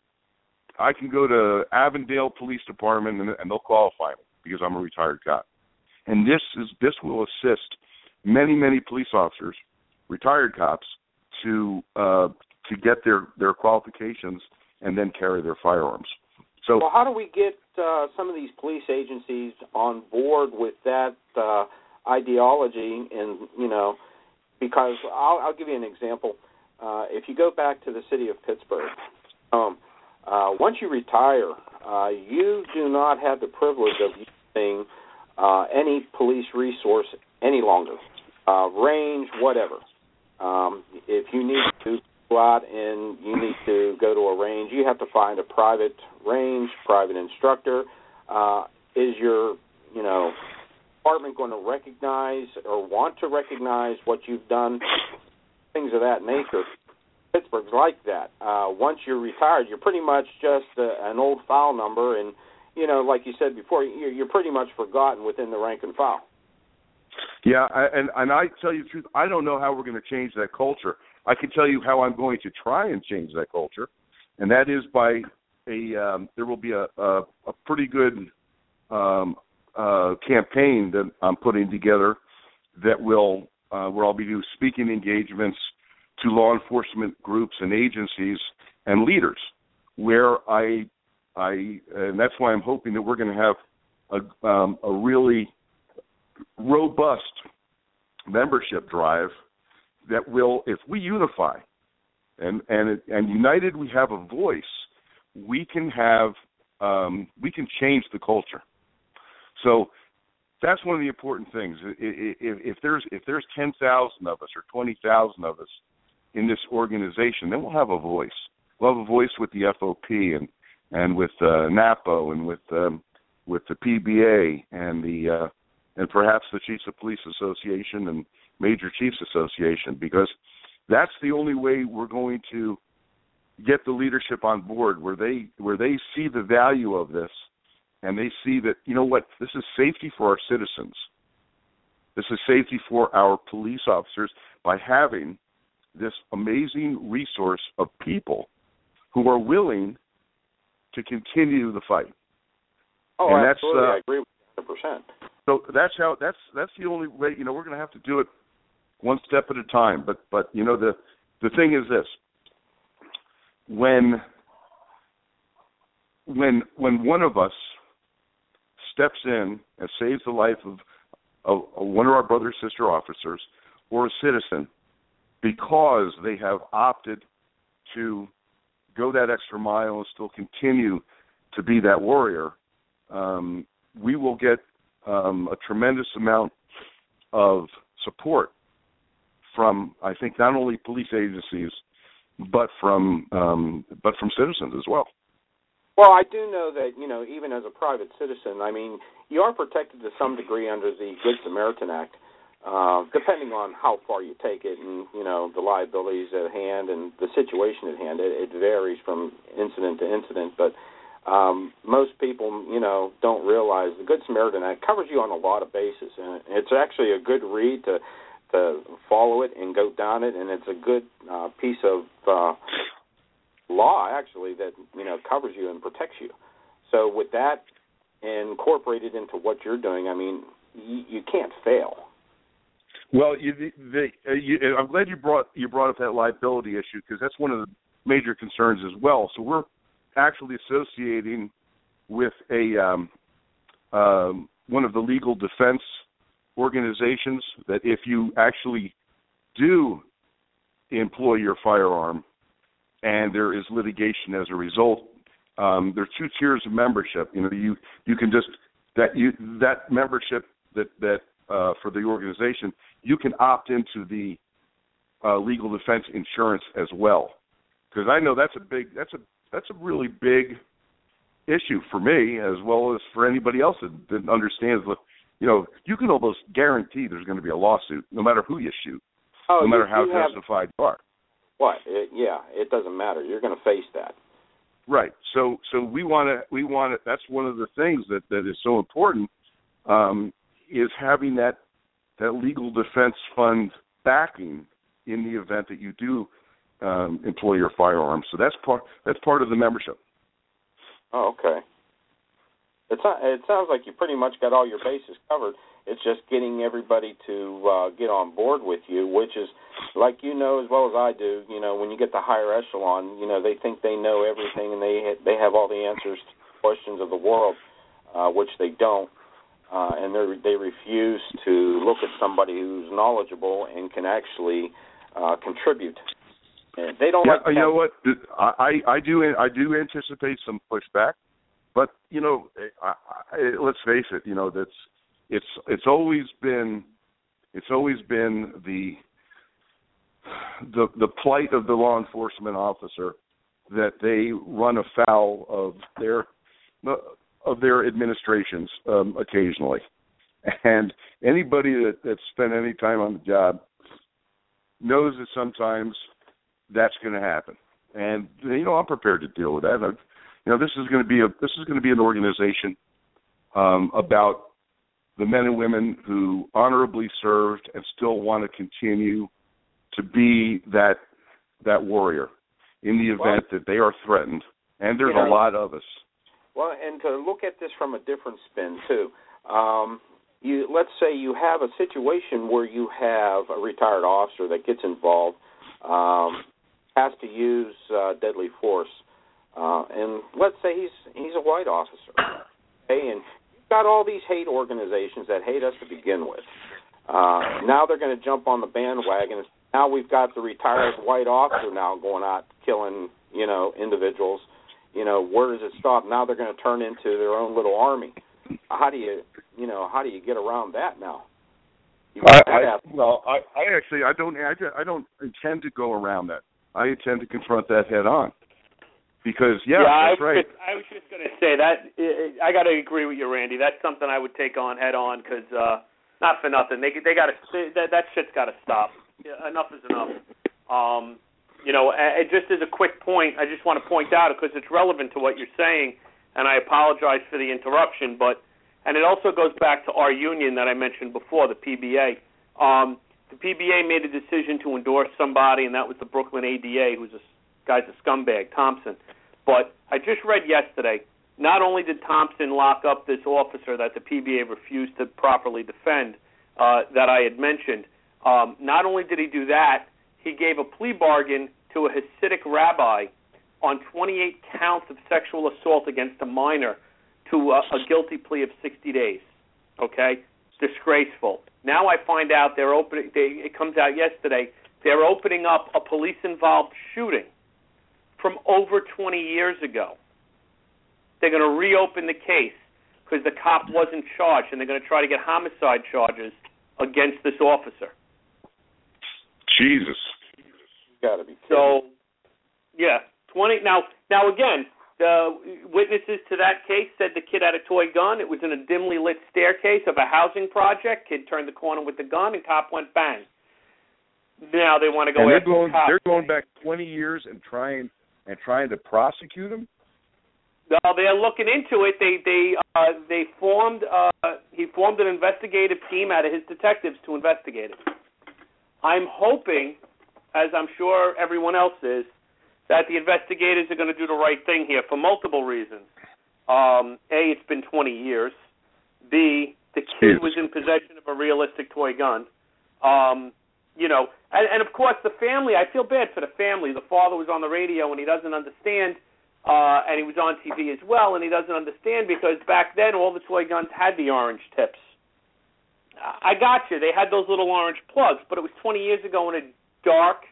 I can go to Avondale Police Department and, and they'll qualify me because I'm a retired cop. And this is this will assist many, many police officers, retired cops, to uh, to get their, their qualifications and then carry their firearms. So, well, how do we get uh, some of these police agencies on board with that uh, ideology? And, you know, because I'll, I'll give you an example. Uh, if you go back to the city of Pittsburgh, um, uh, once you retire, uh, you do not have the privilege of using uh, any police resource any longer, uh, range, whatever. Um, if you need to go out and you need to go to a range, you have to find a private range, private instructor. Uh, is your, you know, department going to recognize or want to recognize what you've done? Things of that nature. Pittsburgh's like that. Uh, once you're retired, you're pretty much just a, an old file number, and, you know, like you said before, you're, you're pretty much forgotten within the rank and file. Yeah, I, and, and I tell you the truth, I don't know how we're going to change that culture. I can tell you how I'm going to try and change that culture, and that is by a um, there will be a, a, a pretty good um, uh, campaign that I'm putting together that will uh, where I'll be doing speaking engagements to law enforcement groups and agencies and leaders, where I I and that's why I'm hoping that we're going to have a, um, a really robust membership drive that will, if we unify and and and united, we have a voice, we can have um, we can change the culture. So that's one of the important things. If, if there's if there's ten thousand of us or twenty thousand of us in this organization, then we'll have a voice. We'll have a voice with the F O P and and with uh, NAPO and with um, with the P B A and the uh, and perhaps the Chiefs of Police Association and Major Chiefs Association, because that's the only way we're going to get the leadership on board, where they where they see the value of this, and they see that, you know what, this is safety for our citizens. This is safety for our police officers by having this amazing resource of people who are willing to continue the fight. Oh, and absolutely. That's, uh, I agree with you one hundred percent. So that's how that's that's the only way. You know, we're going to have to do it one step at a time. But but you know, the the thing is this: when when when one of us steps in and saves the life of, of, of one of our brother or sister officers or a citizen because they have opted to go that extra mile and still continue to be that warrior, um, we will get um, a tremendous amount of support from, I think, not only police agencies, but from um, but from citizens as well. Well, I do know that, you know, even as a private citizen, I mean, you are protected to some degree under the Good Samaritan Act, uh, depending on how far you take it and, you know, the liabilities at hand and the situation at hand. It, it varies from incident to incident, but um, most people, you know, don't realize the Good Samaritan Act covers you on a lot of bases, and it's actually a good read to to follow it and go down it, and it's a good uh, piece of uh, law, actually, that, you know, covers you and protects you. So with that incorporated into what you're doing, I mean, you, you can't fail. Well, you, the, the, uh, you, I'm glad you brought you brought up that liability issue, because that's one of the major concerns as well. So we're actually associating with a um, um, one of the legal defense organizations that if you actually do employ your firearm and there is litigation as a result, um, there are two tiers of membership. You know, you you can just that you that membership that that uh, for the organization, you can opt into the uh, legal defense insurance as well, because I know that's a big that's a that's a really big issue for me as well as for anybody else that, that understands the. You know, you can almost guarantee there's going to be a lawsuit, no matter who you shoot, oh, no matter you, how you justified you are. What? It, yeah, it doesn't matter. You're going to face that. Right. So, so we want to. We want to. That's one of the things that, that is so important um, is having that that legal defense fund backing in the event that you do um, employ your firearms. So that's part. That's part of the membership. Oh, okay. It's not, it sounds like you pretty much got all your bases covered. It's just getting everybody to uh, get on board with you, which is, like you know as well as I do, you know, when you get the higher echelon, you know, they think they know everything and they they have all the answers to questions of the world, uh, which they don't, uh, and they they refuse to look at somebody who's knowledgeable and can actually uh, contribute. And they don't yeah, like. You know what? I I do I do anticipate some pushback. But you know, I, I, let's face it. You know, that's it's it's always been it's always been the the the plight of the law enforcement officer that they run afoul of their of their administrations um, occasionally, and anybody that that's spent any time on the job knows that sometimes that's going to happen. And you know, I'm prepared to deal with that. I've, You know, this is going to be a this is going to be an organization um, about the men and women who honorably served and still want to continue to be that that warrior in the event well, that they are threatened, and there's you know, a lot of us. Well, and to look at this from a different spin too. Um, you let's say you have a situation where you have a retired officer that gets involved, um, has to use uh, deadly force. Uh, and let's say he's he's a white officer, okay, and you've got all these hate organizations that hate us to begin with. Uh, now they're going to jump on the bandwagon. Now we've got the retired white officer now going out killing, you know, individuals, You know, where does it stop? Now they're going to turn into their own little army. How do you, you know, how do you get around that now? You I, I, well, I, I actually, I don't, I, I don't intend to go around that. I intend to confront that head on. Because yeah, yeah that's I right. Just, I was just going to say that I got to agree with you, Randy. That's something I would take on head on because uh, not for nothing, they they got to that, that shit's got to stop. Yeah, enough is enough. Um, you know, and just as a quick point, I just want to point out because it's relevant to what you're saying, and I apologize for the interruption, but and it also goes back to our union that I mentioned before, the P B A. Um, the P B A made a decision to endorse somebody, and that was the Brooklyn A D A, who's a guy's a scumbag, Thompson. But I just read yesterday, not only did Thompson lock up this officer that the P B A refused to properly defend uh, that I had mentioned, um, not only did he do that, he gave a plea bargain to a Hasidic rabbi on twenty-eight counts of sexual assault against a minor to a, a guilty plea of sixty days. Okay? Disgraceful. Now I find out they're opening, they, it comes out yesterday, they're opening up a police-involved shooting from over twenty years ago. They're going to reopen the case because the cop wasn't charged, and they're going to try to get homicide charges against this officer. Jesus. You got to be kidding. So, yeah, twenty. Now, now again, the witnesses to that case said the kid had a toy gun. It was in a dimly lit staircase of a housing project. Kid turned the corner with the gun, and cop went bang. Now they want to go and after they're going, the cop. They're going back twenty years and trying and trying to prosecute him. No, they're looking into it. They they uh, they formed uh, he formed an investigative team out of his detectives to investigate it. I'm hoping, as I'm sure everyone else is, that the investigators are going to do the right thing here for multiple reasons. Um, A, it's been twenty years. B, the kid was in possession of a realistic toy gun. Um, you know, and, and of course the family, I feel bad for the family. The father was on the radio and he doesn't understand, uh, and he was on T V as well, and he doesn't understand because back then all the toy guns had the orange tips. I got you. They had those little orange plugs, but it was twenty years ago in a dark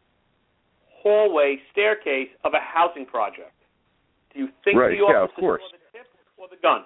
hallway staircase of a housing project. Do you think right, the yeah, officer of course. saw the tip or the gun?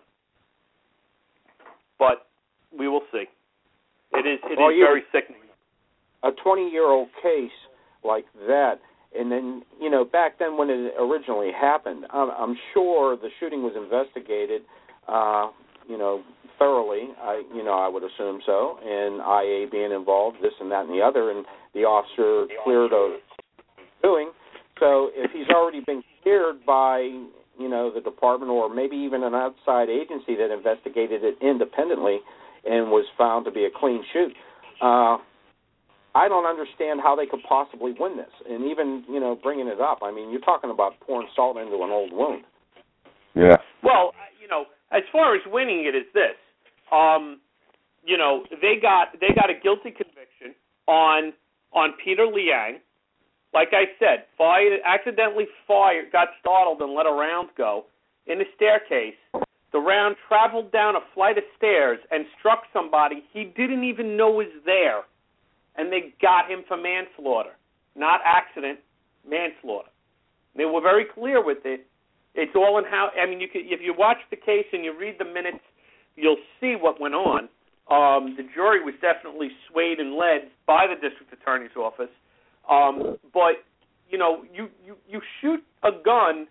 But we will see. It is it well, is very sickening. A twenty-year-old case like that, and then, you know, back then when it originally happened, I'm, I'm sure the shooting was investigated, uh, you know, thoroughly. I, you know, I would assume so, and I A being involved, this and that and the other, and the officer cleared of doing. So if he's already been cleared by, you know, the department or maybe even an outside agency that investigated it independently and was found to be a clean shoot, uh, I don't understand how they could possibly win this. And even, you know, bringing it up, I mean, you're talking about pouring salt into an old wound. Yeah. Well, you know, as far as winning it is this. Um, you know, they got they got a guilty conviction on on Peter Liang. Like I said, fired, accidentally fired, got startled and let a round go in a staircase. The round traveled down a flight of stairs and struck somebody he didn't even know was there, and they got him for manslaughter, not accident, manslaughter. They were very clear with it. It's all in how. I mean, you could, if you watch the case and you read the minutes, you'll see what went on. Um, the jury was definitely swayed and led by the district attorney's office. Um, but, you know, you, you, you shoot a gun,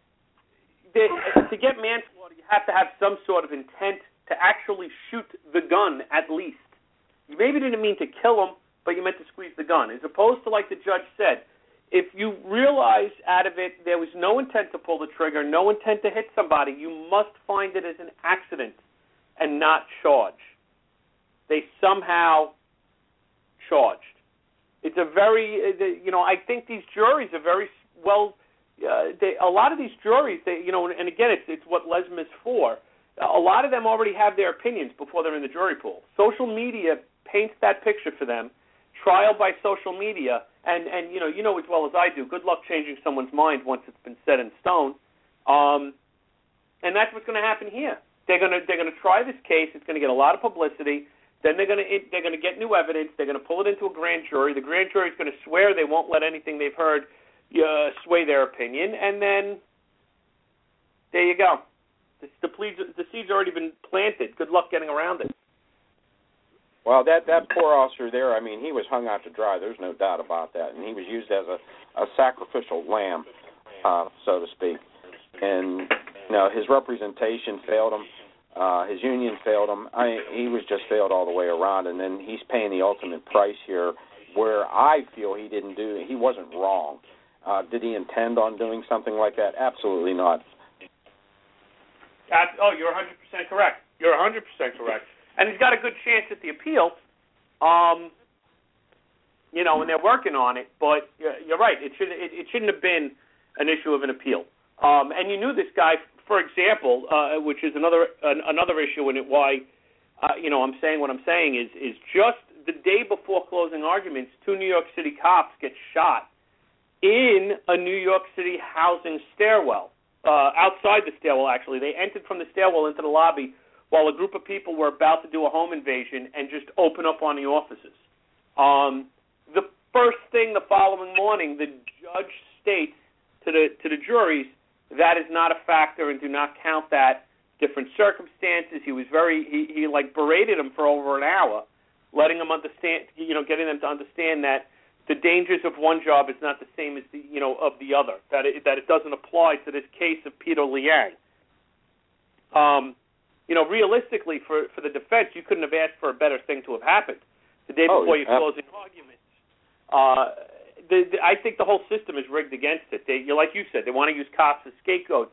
that, to get manslaughter, you have to have some sort of intent to actually shoot the gun at least. You maybe didn't mean to kill him, but you meant to squeeze the gun. As opposed to, like the judge said, if you realize out of it there was no intent to pull the trigger, no intent to hit somebody, you must find it as an accident and not charge. They somehow charged. It's a very, you know, I think these juries are very well, uh, they, a lot of these juries, they, you know, and again, it's, it's what Lesm is for. A lot of them already have their opinions before they're in the jury pool. Social media paints that picture for them, trial by social media, and, and you know, you know as well as I do, good luck changing someone's mind once it's been set in stone. Um, and that's what's going to happen here. They're going to they're going to try this case. It's going to get a lot of publicity. Then they're going to they're going to get new evidence. They're going to pull it into a grand jury. The grand jury is going to swear they won't let anything they've heard uh, sway their opinion. And then, there you go. The, the, the seed's already been planted. Good luck getting around it. Well, that that poor officer there, I mean, he was hung out to dry. There's no doubt about that. And he was used as a, a sacrificial lamb, uh, so to speak. And, you know, his representation failed him. Uh, his union failed him. I, he was just failed all the way around. And then he's paying the ultimate price here where I feel he didn't do, he wasn't wrong. Uh, did he intend on doing something like that? Absolutely not. Uh, oh, you're one hundred percent correct. You're one hundred percent correct. And he's got a good chance at the appeal, um, you know, and they're working on it. But you're right; it should it, it shouldn't have been an issue of an appeal. Um, and you knew this guy, for example, uh, which is another an, another issue in it. Why, uh, you know, I'm saying what I'm saying is is just the day before closing arguments, two New York City cops get shot in a New York City housing stairwell, uh, outside the stairwell. Actually, they entered from the stairwell into the lobby, while a group of people were about to do a home invasion and just open up on the offices. Um, the first thing the following morning, the judge states to the to the juries that is not a factor and do not count that. Different circumstances. He was very he, he like berated them for over an hour, letting them understand, you know, getting them to understand that the dangers of one job is not the same as the you know of the other. That it, that it doesn't apply to this case of Peter Liang. Um. You know, realistically, for, for the defense, you couldn't have asked for a better thing to have happened. The day before oh, your closing arguments, uh, the, the, I think the whole system is rigged against it. They, you, like you said, they want to use cops as scapegoats.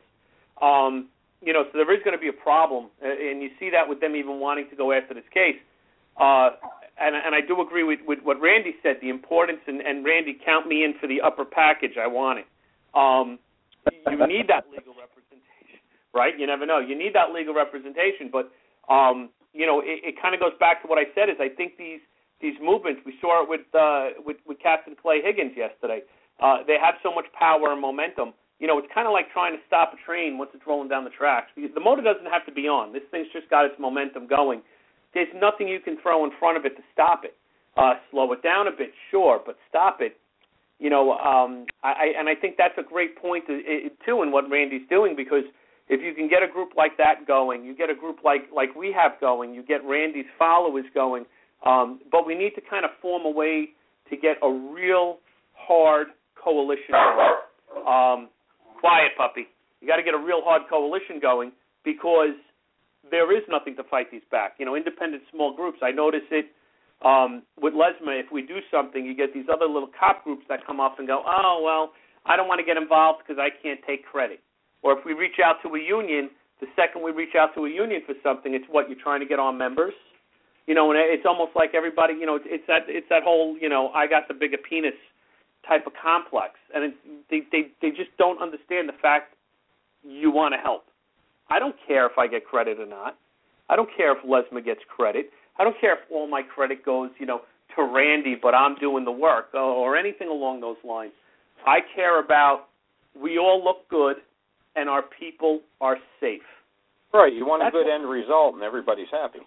Um, you know, so there is going to be a problem, and you see that with them even wanting to go after this case. Uh, and, and I do agree with, with what Randy said, the importance, and, and Randy, count me in for the upper package. I want it. Um, you need that legal representation. Right? You never know. You need that legal representation, but um, you know, it, it kind of goes back to what I said. Is I think these these movements. We saw it with uh, with, with Captain Clay Higgins yesterday. Uh, they have so much power and momentum. You know, it's kind of like trying to stop a train once it's rolling down the tracks. The motor doesn't have to be on. This thing's just got its momentum going. There's nothing you can throw in front of it to stop it. Uh, slow it down a bit, sure, but stop it. You know, um, I, and I think that's a great point to, too in what Randy's doing, because if you can get a group like that going, you get a group like, like we have going, you get Randy's followers going, um, but we need to kind of form a way to get a real hard coalition going. Um, quiet, puppy. You got to get a real hard coalition going, because there is nothing to fight these back. You know, independent small groups. I notice it um, with Lesma. If we do something, you get these other little cop groups that come up and go, oh, well, I don't want to get involved because I can't take credit. Or if we reach out to a union, the second we reach out to a union for something, it's what, you're trying to get on members. You know, and it's almost like everybody, you know, it's, it's that it's that whole, you know, I got the bigger penis type of complex. And it's, they, they, they just don't understand the fact you want to help. I don't care if I get credit or not. I don't care if Lesma gets credit. I don't care if all my credit goes, you know, to Randy, but I'm doing the work, or anything along those lines. I care about we all look good and our people are safe. Right. You want that's a good what, end result, and everybody's happy.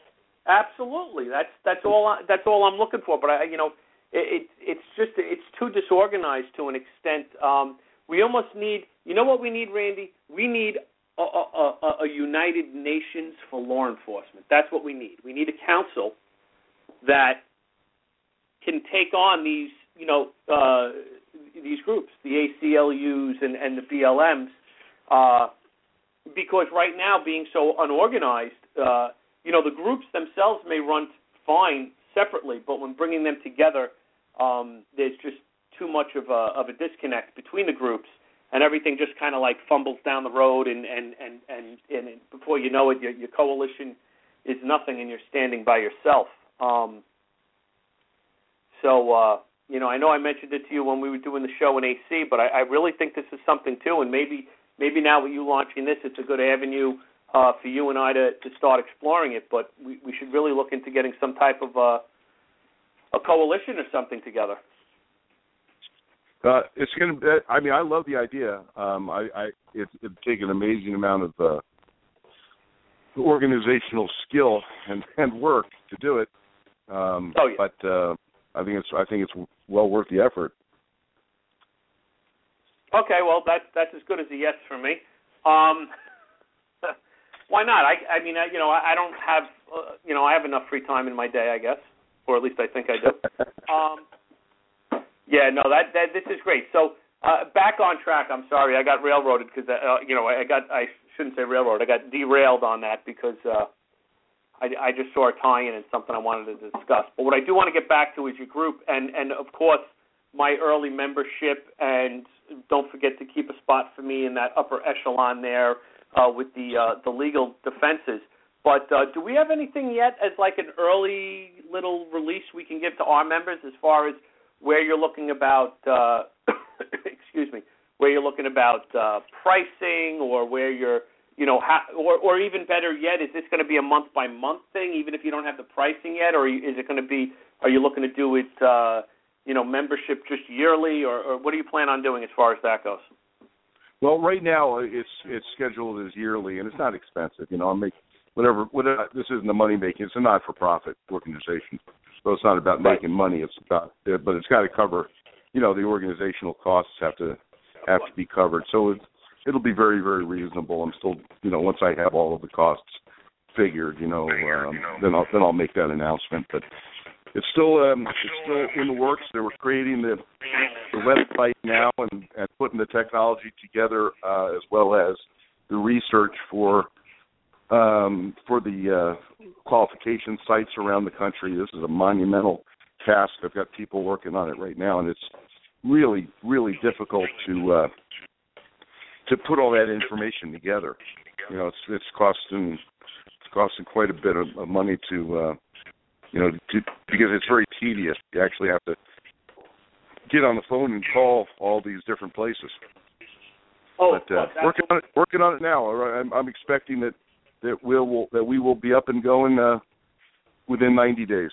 Absolutely. That's that's all. I, that's all I'm looking for. But I, you know, it, it it's just it's too disorganized to an extent. Um, we almost need. You know what we need, Randy? We need a, a, a, a United Nations for law enforcement. That's what we need. We need a council that can take on these, you know, uh, these groups, the A C L Us and, and the B L Ms. Uh, because right now, being so unorganized, uh, you know, the groups themselves may run fine separately, but when bringing them together, um, there's just too much of a, of a disconnect between the groups, and everything just kind of like fumbles down the road, and, and, and, and, and before you know it, your, your coalition is nothing, and you're standing by yourself. Um, so, uh, you know, I know I mentioned it to you when we were doing the show in A C, but I, I really think this is something, too, and maybe maybe now with you launching this, it's a good avenue uh, for you and I to, to start exploring it, but we, we should really look into getting some type of uh, a coalition or something together. Uh, it's going to. I mean, I love the idea. Um, I, I it, it'd take an amazing amount of uh, organizational skill and, and work to do it. Um, oh, yeah. But uh, I think it's. I think it's well worth the effort. Okay, well, that's that's as good as a yes for me. Um, why not? I, I mean, I, you know, I, I don't have, uh, you know, I have enough free time in my day, I guess, or at least I think I do. um, yeah, no, that, that this is great. So uh, back on track. I'm sorry, I got railroaded because, uh, you know, I got, I shouldn't say railroad. I got derailed on that because uh, I, I just saw a tie-in and something I wanted to discuss. But what I do want to get back to is your group, and, and of course, my early membership, and don't forget to keep a spot for me in that upper echelon there uh, with the uh, the legal defenses. But uh, do we have anything yet as like an early little release we can give to our members as far as where you're looking about, uh, excuse me, where you're looking about uh, pricing, or where you're, you know, ha- or, or even better yet, is this going to be a month-by-month thing, even if you don't have the pricing yet, or is it going to be, are you looking to do it, uh, you know, membership just yearly, or, or what do you plan on doing as far as that goes? Well, right now it's it's scheduled as yearly, and it's not expensive. You know, I make whatever. Whatever. This isn't a money making. It's a not-for-profit organization, so it's not about Right. making money. It's about, but it's got to cover. You know, the organizational costs have to have to be covered. So it, it'll be very, very reasonable. I'm still, you know, once I have all of the costs figured, you know, um, then I'll then I'll make that announcement. But it's still um, it's still in the works. They were creating the the website now and, and putting the technology together, uh, as well as the research for um, for the uh, qualification sites around the country. This is a monumental task. I've got people working on it right now, and it's really, really difficult to uh, to put all that information together. You know, it's it's costing it's costing quite a bit of, of money to uh, you know to, because it's very tedious. You actually have to get on the phone and call all these different places. Oh, but uh, well, working on it, working on it now. I'm, I'm expecting that that we'll, will that we will be up and going uh, within ninety days.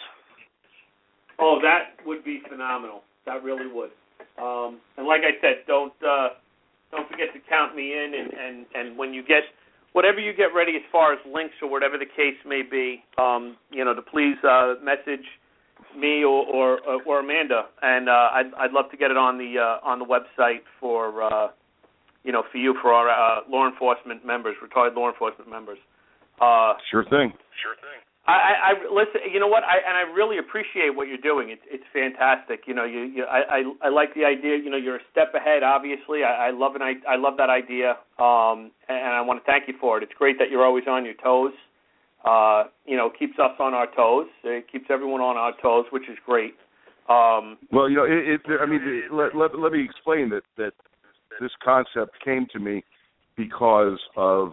Oh, that would be phenomenal. That really would. Um, and like I said, don't uh, don't forget to count me in, and, and, and when you get whatever you get ready as far as links or whatever the case may be, um, you know, to please uh, message me or, or or Amanda, and uh, I'd I'd love to get it on the uh, on the website for uh, you know for you for our uh, law enforcement members, retired law enforcement members. Uh, sure thing. Sure thing. I, I, I listen. You know what? I and I really appreciate what you're doing. It's it's fantastic. You know, you, you I, I I like the idea. You know, you're a step ahead. Obviously, I, I love an I, I love that idea. Um, and I want to thank you for it. It's great that you're always on your toes. Uh, you know, keeps us on our toes. It keeps everyone on our toes, which is great. Um, well, you know, it, it, I mean, it, let, let let me explain that that this concept came to me because of.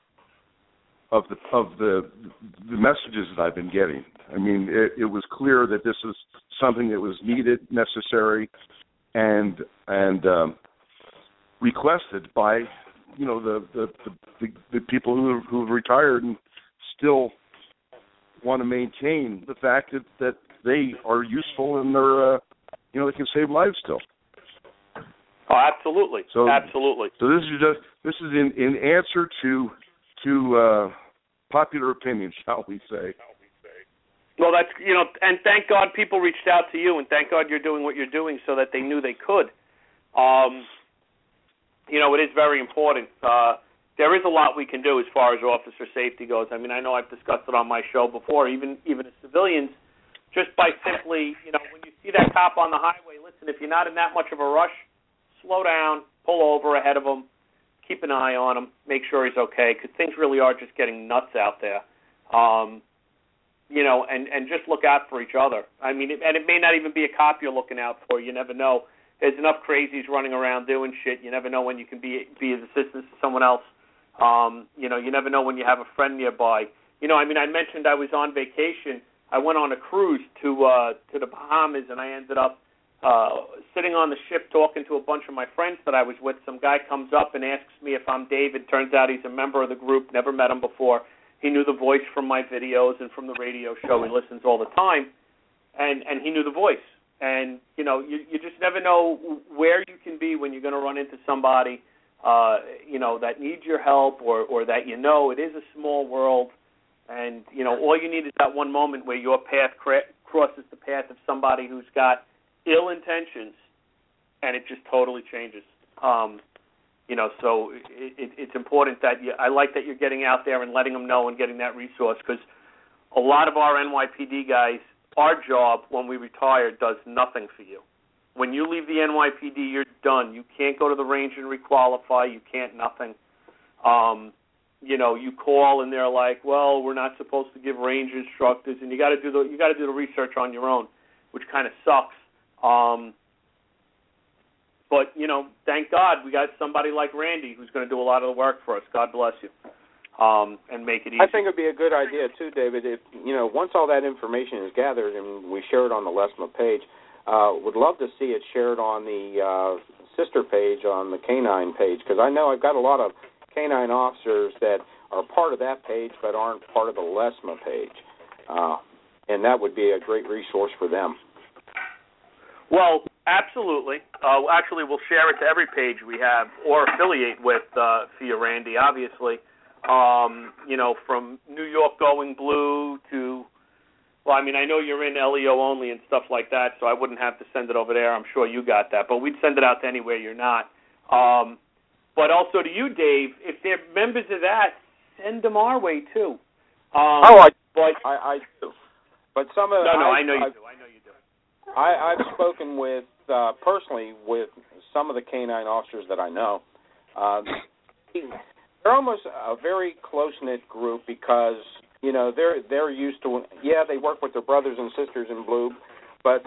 Of the of the the messages that I've been getting. I mean, it, it was clear that this is something that was needed, necessary, and and um, requested by you know the the, the, the people who who have retired and still want to maintain the fact that, that they are useful and they're uh, you know they can save lives still. Oh, absolutely, so, absolutely. So this is just this is in, in answer to. to uh, popular opinion, shall we say. Well, that's, you know, and thank God people reached out to you, and thank God you're doing what you're doing so that they knew they could. Um, you know, it is very important. Uh, there is a lot we can do as far as officer safety goes. I mean, I know I've discussed it on my show before, even even as civilians, just by simply, you know, when you see that cop on the highway, listen, if you're not in that much of a rush, slow down, pull over ahead of him, keep an eye on him, make sure he's okay, because things really are just getting nuts out there. Um, you know, and, and just look out for each other. I mean, it, and it may not even be a cop you're looking out for. You never know. There's enough crazies running around doing shit. You never know when you can be be of assistance to someone else. Um, you know, you never know when you have a friend nearby. You know, I mean, I mentioned I was on vacation. I went on a cruise to uh, to the Bahamas, and I ended up Uh, sitting on the ship talking to a bunch of my friends that I was with. Some guy comes up and asks me if I'm David. Turns out he's a member of the group, never met him before. He knew the voice from my videos and from the radio show. He listens all the time, and, and he knew the voice. And, you know, you, you just never know where you can be when you're going to run into somebody, uh, you know, that needs your help or, or that you know. It is a small world, and, you know, all you need is that one moment where your path cra- crosses the path of somebody who's got ill intentions, and it just totally changes. Um, You know, so it, it, it's important that you, I like that you're getting out there and letting them know and getting that resource, because a lot of our N Y P D guys, our job when we retire does nothing for you. When you leave the N Y P D, you're done. You can't go to the range and requalify. You can't nothing. Um, you know, you call and they're like, well, we're not supposed to give range instructors, and you got to do the you got to do the research on your own, which kind of sucks. Um, but you know, thank God we got somebody like Randy who's going to do a lot of the work for us. God bless you, um, and make it easy. I think it'd be a good idea too, David. If you know, once all that information is gathered and we share it on the LESMA page, uh, would love to see it shared on the uh, sister page on the Canine page, because I know I've got a lot of canine officers that are part of that page but aren't part of the LESMA page, uh, and that would be a great resource for them. Well, absolutely. Uh, actually, we'll share it to every page we have or affiliate with uh, for you, Randy, obviously. Um, you know, from New York Going Blue to, well, I mean, I know you're in L E O only and stuff like that, so I wouldn't have to send it over there. I'm sure you got that. But we'd send it out to anywhere you're not. Um, but also to you, Dave, if they're members of that, send them our way, too. Um, oh, I, but, I, I do. But some of No, no, I, I know you I, do. I know you do. I, I've spoken with, uh, personally, with some of the canine officers that I know. Um, they're almost a very close-knit group because, you know, they're they're used to, yeah, they work with their brothers and sisters in blue, but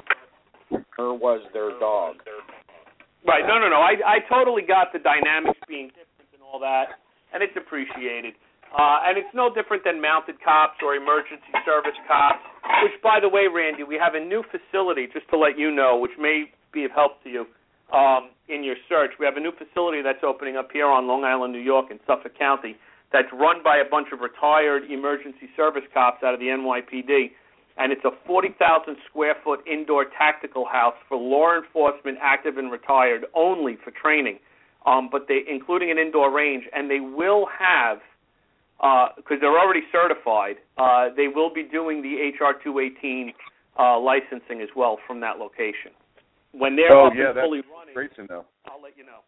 or was their dog. Right, no, no, no. I, I totally got the dynamics being different and all that, and it's appreciated. Uh, and it's no different than mounted cops or emergency service cops, which, by the way, Randy, we have a new facility, just to let you know, which may be of help to you um, in your search. We have a new facility that's opening up here on Long Island, New York, in Suffolk County, that's run by a bunch of retired emergency service cops out of the N Y P D, and it's a forty thousand square foot indoor tactical house for law enforcement, active and retired, only for training, um, but they including an indoor range, and they will have, because uh, they're already certified, uh, they will be doing the H R two eighteen uh, licensing as well from that location. When they're oh, up yeah, and fully running, great to know. I'll let you know.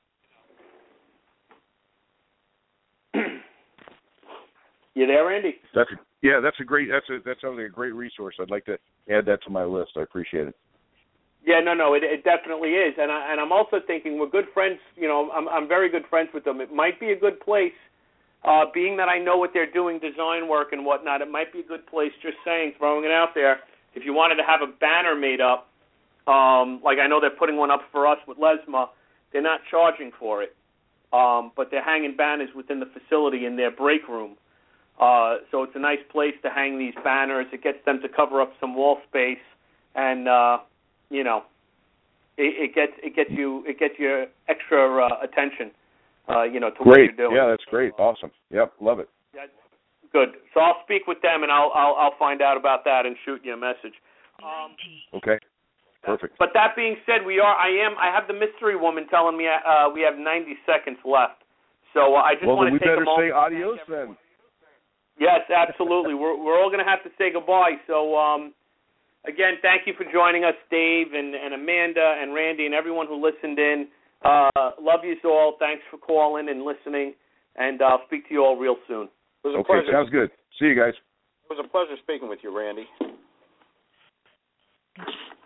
You there, Randy? That's a, yeah, that's a great. That's a that sounds like a great resource. I'd like to add that to my list. I appreciate it. Yeah, no, no, it, it definitely is, and I, and I'm also thinking we're good friends. You know, I'm I'm very good friends with them. It might be a good place. Uh, being that I know what they're doing, design work and whatnot, it might be a good place, just saying, throwing it out there, if you wanted to have a banner made up, um, like I know they're putting one up for us with LESMA, they're not charging for it, um, but they're hanging banners within the facility in their break room. Uh, so it's a nice place to hang these banners. It gets them to cover up some wall space, and, uh, you know, it, it gets it gets you it gets you extra uh, attention. Uh, you know, to great. what you're doing. Yeah, that's great. Awesome. Yep, love it. Yeah, good. So I'll speak with them, and I'll I'll, I'll find out about that and shoot you a message. Um, okay. Perfect. But that being said, we are. I am. I have the mystery woman telling me uh, we have ninety seconds left. So uh, I just well, want to we take better a moment. say adios then. Yes, absolutely. we're we're all going to have to say goodbye. So um, again, thank you for joining us, Dave and, and Amanda and Randy and everyone who listened in. Uh, love you all. Thanks for calling and listening, and I'll speak to you all real soon. It was a okay, pleasure. Sounds good. See you guys. It was a pleasure speaking with you, Randy.